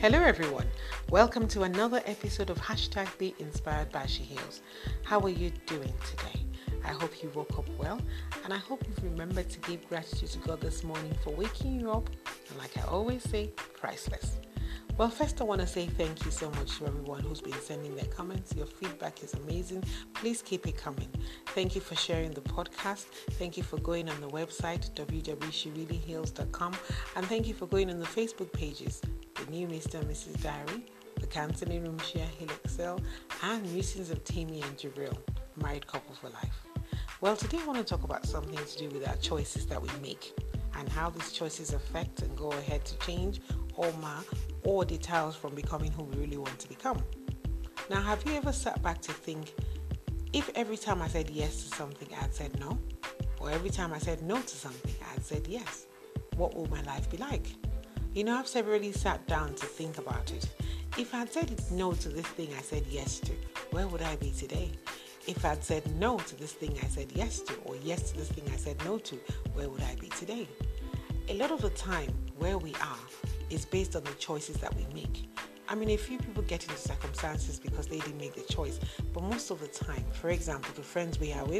Hello everyone, welcome to another episode of Hashtag Be Inspired by She Heals. How are you doing today? I hope you woke up well, and I hope you've remembered to give gratitude to God this morning for waking you up, and like I always say, priceless. Well, first I want to say thank you so much to everyone who's been sending their comments. Your feedback is amazing. Please keep it coming. Thank you for sharing the podcast. Thank you for going on the website, www.shereallyheals.com, and thank you for going on the Facebook pages, The New Mr. and Mrs. Diary, The Counseling Room Share Heal Excel, and Musings of Tammy and Jabril, Married Couple for Life. Well, today I want to talk about something to do with our choices that we make and how these choices affect and go ahead to change or deter us from becoming who we really want to become. Now, have you ever sat back to think, if every time I said yes to something, I had said no, or every time I said no to something, I had said yes, what will my life be like? I've severally sat down to think about it. If I had said no to this thing I said yes to, where would I be today? If I had said no to this thing I said yes to, or yes to this thing I said no to, where would I be today? A lot of the time, where we are is based on the choices that we make. A few people get into circumstances because they didn't make the choice, but most of the time, for example, the friends we are with,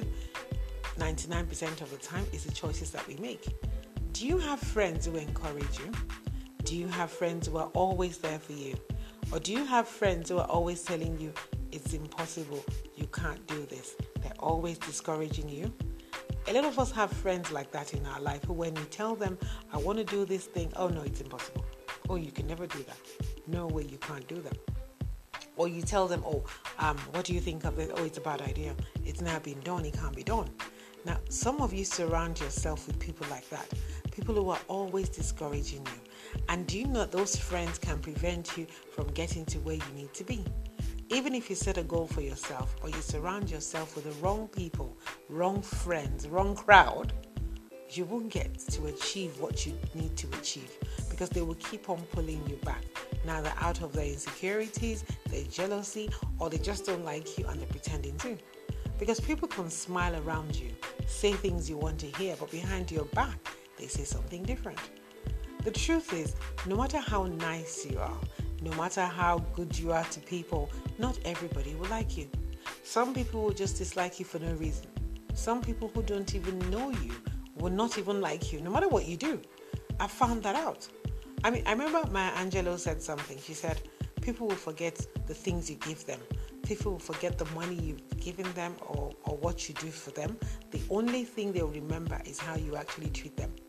99% of the time is the choices that we make. Do you have friends who encourage you? Do you have friends who are always there for you? Or do you have friends who are always telling you, it's impossible, you can't do this? They're always discouraging you. A lot of us have friends like that in our life who, when you tell them, I want to do this thing, oh no, it's impossible. Oh, you can never do that. No way, you can't do that. Or you tell them, what do you think of it? Oh, it's a bad idea. It's now been done, it can't be done. Now, some of you surround yourself with people like that. People who are always discouraging you. And do you know that those friends can prevent you from getting to where you need to be? Even if you set a goal for yourself, or you surround yourself with the wrong people, wrong friends, wrong crowd, you won't get to achieve what you need to achieve because they will keep on pulling you back. Now they're out of their insecurities, their jealousy, or they just don't like you and they're pretending to. Because people can smile around you, say things you want to hear, but behind your back, they say something different. The truth is, no matter how nice you are, no matter how good you are to people, not everybody will like you. Some people will just dislike you for no reason. Some people who don't even know you will not even like you, no matter what you do. I found that out. I remember Maya Angelou said something. She said, people will forget the things you give them. People will forget the money you've given them or what you do for them. The only thing they'll remember is how you actually treat them.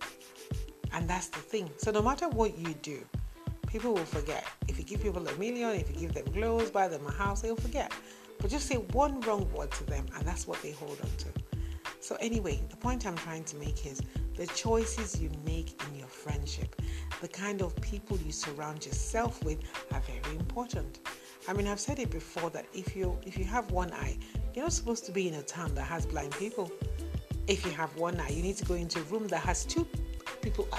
And that's the thing. So no matter what you do, people will forget. If you give people $1 million, if you give them clothes, buy them a house, they'll forget. But just say one wrong word to them and that's what they hold on to. So anyway, the point I'm trying to make is the choices you make in your friendship, the kind of people you surround yourself with are very important. I've said it before that if you have one eye, you're not supposed to be in a town that has blind people. If you have one eye, you need to go into a room that has people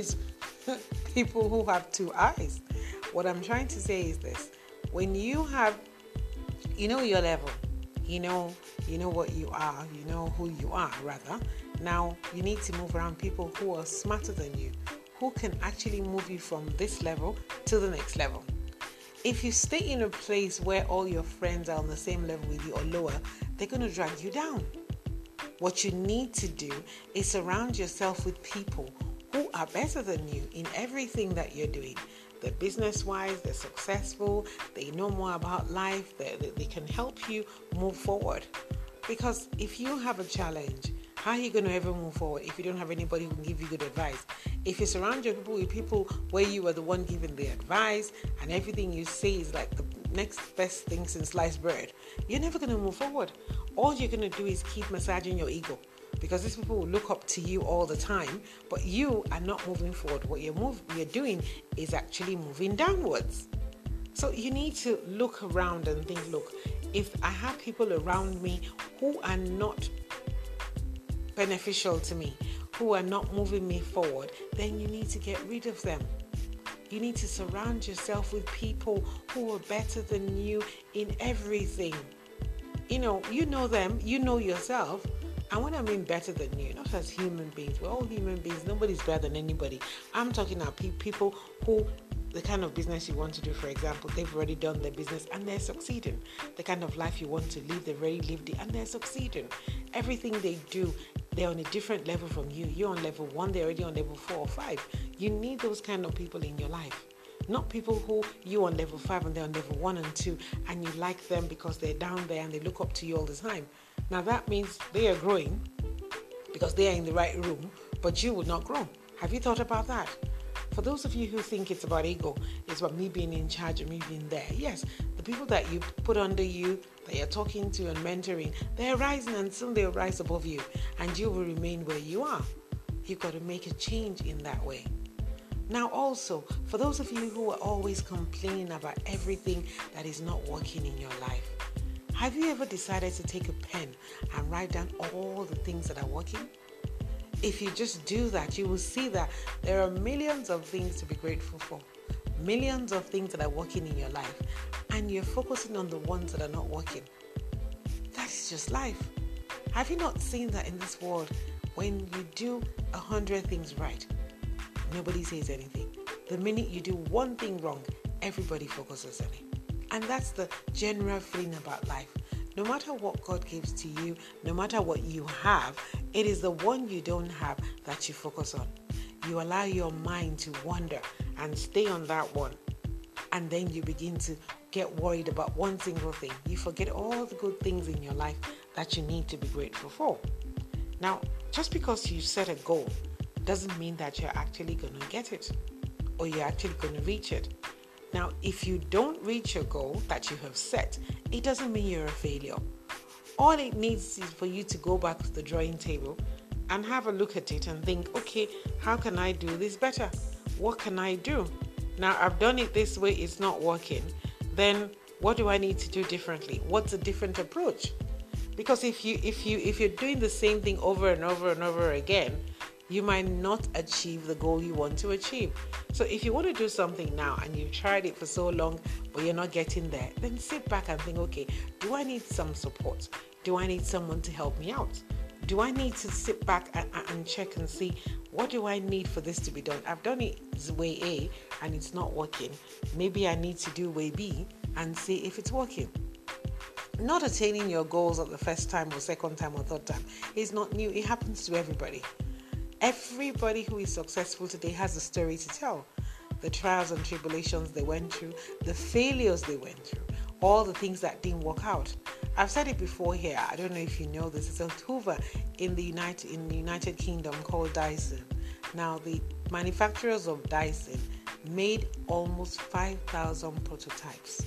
who have two eyes. What I'm trying to say is this: when you have, your level, you know what you are, you know who you are, rather. Now you need to move around people who are smarter than you, who can actually move you from this level to the next level. If you stay in a place where all your friends are on the same level with you or lower, they're going to drag you down. What you need to do is surround yourself with people who are better than you in everything that you're doing. They're business-wise, they're successful, they know more about life, they can help you move forward. Because if you have a challenge, how are you going to ever move forward if you don't have anybody who can give you good advice? If you surround your people with people where you are the one giving the advice and everything you say is like the next best thing since sliced bread, you're never going to move forward. All you're going to do is keep massaging your ego because these people will look up to you all the time, but you are not moving forward. What you're doing is actually moving downwards. So you need to look around and think, look, if I have people around me who are not beneficial to me, who are not moving me forward, then you need to get rid of them. You need to surround yourself with people who are better than you in everything. You know them, you know yourself. And when I mean better than you, not as human beings, we're all human beings, nobody's better than anybody. I'm talking about people who the kind of business you want to do, for example, they've already done their business and they're succeeding. The kind of life you want to live, they've already lived it and they're succeeding. Everything they do, they're on a different level from you. You're on level 1, they're already on level 4 or 5. You need those kind of people in your life. Not people who you on level 5 and they're on level 1 and 2 and you like them because they're down there and they look up to you all the time. Now that means they are growing because they are in the right room, but you would not grow. Have you thought about that? For those of you who think it's about ego, it's about me being in charge and me being there. Yes, the people that you put under you, that you're talking to and mentoring, they're rising and soon they'll rise above you and you will remain where you are. You've got to make a change in that way. Now also, for those of you who are always complaining about everything that is not working in your life, have you ever decided to take a pen and write down all the things that are working? If you just do that, you will see that there are millions of things to be grateful for, millions of things that are working in your life, and you're focusing on the ones that are not working. That is just life. Have you not seen that in this world? When you do 100 things right, nobody says anything. The minute you do one thing wrong, everybody focuses on it. And that's the general feeling about life. No matter what God gives to you, no matter what you have, it is the one you don't have that you focus on. You allow your mind to wander and stay on that one. And then you begin to get worried about one single thing. You forget all the good things in your life that you need to be grateful for. Now, just because you set a goal doesn't mean that you're actually going to get it or you're actually going to reach it. Now, if you don't reach your goal that you have set, it doesn't mean you're a failure. All it needs is for you to go back to the drawing table and have a look at it and think, okay, how can I do this better? What can I do? Now, I've done it this way, it's not working. Then what do I need to do differently? What's a different approach? Because if you're doing the same thing over and over and over again, you might not achieve the goal you want to achieve. So if you want to do something now and you've tried it for so long, but you're not getting there, then sit back and think, okay, do I need some support? Do I need someone to help me out? Do I need to sit back and check and see, what do I need for this to be done? I've done it way A and it's not working. Maybe I need to do way B and see if it's working. Not attaining your goals at the first time or second time or third time is not new. It happens to everybody. Everybody who is successful today has a story to tell. The trials and tribulations they went through, the failures they went through, all the things that didn't work out. I've said it before here. I don't know if you know this. It's a Hoover in the United Kingdom called Dyson. Now, the manufacturers of Dyson made almost 5,000 prototypes.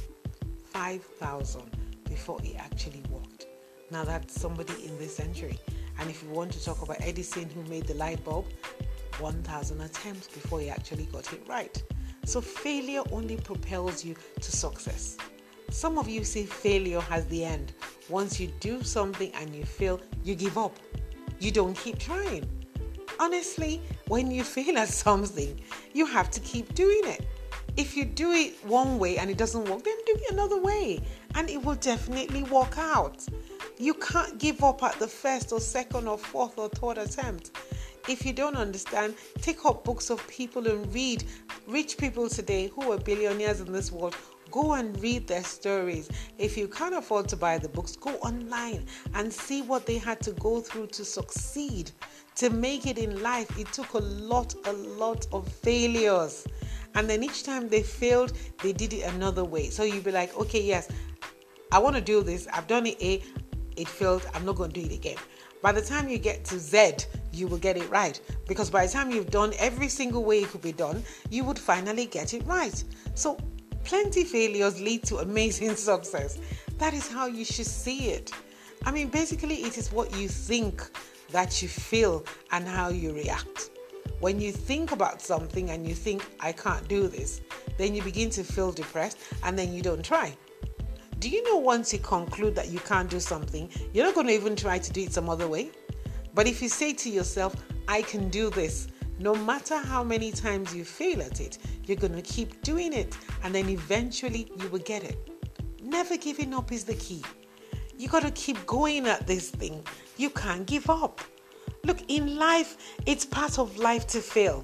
5,000 before it actually worked. Now, that's somebody in this century. And if you want to talk about Edison, who made the light bulb, 1,000 attempts before he actually got it right. So failure only propels you to success. Some of you see failure as the end. Once you do something and you fail, you give up. You don't keep trying. Honestly, when you fail at something, you have to keep doing it. If you do it one way and it doesn't work, then do it another way and it will definitely work out. You can't give up at the first or second or fourth or third attempt. If you don't understand, take up books of people and read. Rich people today who are billionaires in this world, go and read their stories. If you can't afford to buy the books, go online and see what they had to go through to succeed, to make it in life. It took a lot of failures. And then each time they failed, they did it another way. So you'll be like, okay, yes, I want to do this. I've done it A, it failed. I'm not going to do it again. By the time you get to Z, you will get it right. Because by the time you've done every single way it could be done, you would finally get it right. So plenty failures lead to amazing success. That is how you should see it. I mean, basically, it is what you think that you feel and how you react. When you think about something and you think, I can't do this, then you begin to feel depressed and then you don't try. Do you know once you conclude that you can't do something, you're not going to even try to do it some other way? But if you say to yourself, I can do this, no matter how many times you fail at it, you're going to keep doing it and then eventually you will get it. Never giving up is the key. You got to keep going at this thing. You can't give up. Look, in life, it's part of life to fail.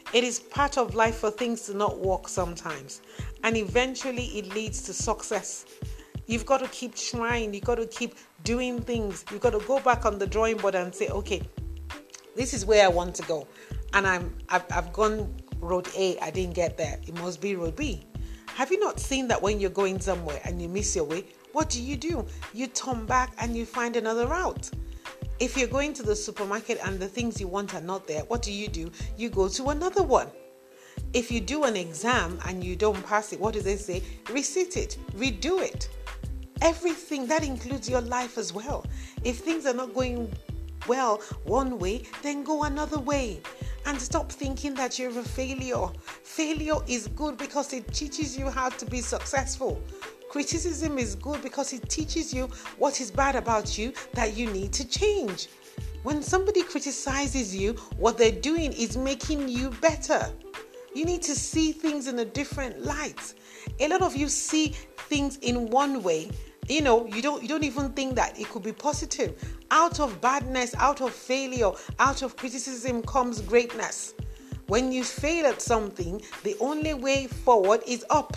It is part of life for things to not work sometimes. And eventually it leads to success. You've got to keep trying. You've got to keep doing things. You've got to go back on the drawing board and say, okay, this is where I want to go. And I've gone road A, I didn't get there. It must be road B. Have you not seen that when you're going somewhere and you miss your way, what do? You turn back and you find another route. If you're going to the supermarket and the things you want are not there, what do? You go to another one. If you do an exam and you don't pass it, what do they say? Resit it, redo it. Everything, that includes your life as well. If things are not going well one way, then go another way. And stop thinking that you're a failure. Failure is good because it teaches you how to be successful. Criticism is good because it teaches you what is bad about you that you need to change. When somebody criticizes you, what they're doing is making you better. You need to see things in a different light. A lot of you see things in one way. You don't even think that it could be positive. Out of badness, out of failure, out of criticism comes greatness. When you fail at something, the only way forward is up.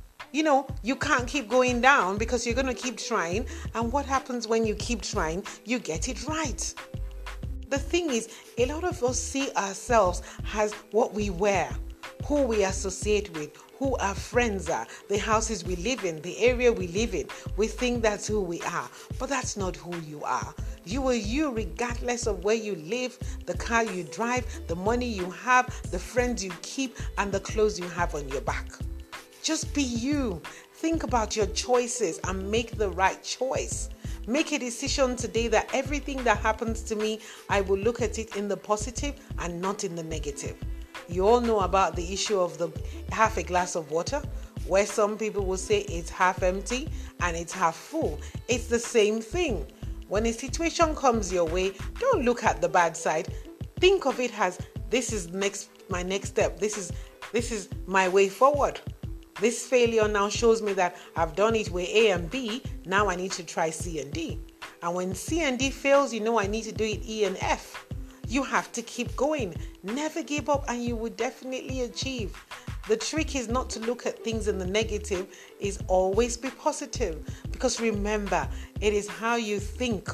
You can't keep going down because you're going to keep trying. And what happens when you keep trying? You get it right. The thing is, a lot of us see ourselves as what we wear, who we associate with, who our friends are, the houses we live in, the area we live in. We think that's who we are, but that's not who you are. You are you regardless of where you live, the car you drive, the money you have, the friends you keep, and the clothes you have on your back. Just be you. Think about your choices and make the right choice. Make a decision today that everything that happens to me, I will look at it in the positive and not in the negative. You all know about the issue of the half a glass of water, where some people will say it's half empty and it's half full. It's the same thing. When a situation comes your way, don't look at the bad side. Think of it as, this is my next step. This is my way forward. This failure now shows me that I've done it with A and B. Now I need to try C and D. And when C and D fails, I need to do it E and F. You have to keep going. Never give up and you will definitely achieve. The trick is not to look at things in the negative, is always be positive. Because remember, it is how you think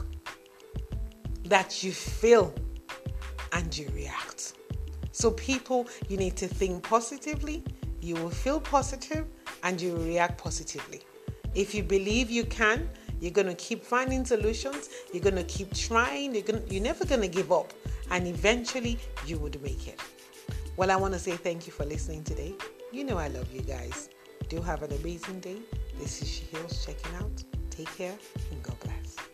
that you feel and you react. So people, you need to think positively, you will feel positive and you will react positively. If you believe you can, you're going to keep finding solutions, you're going to keep trying, you're never going to give up. And eventually you would make it. Well, I want to say thank you for listening today. I love you guys. Do have an amazing day. This is She Heals checking out. Take care and God bless.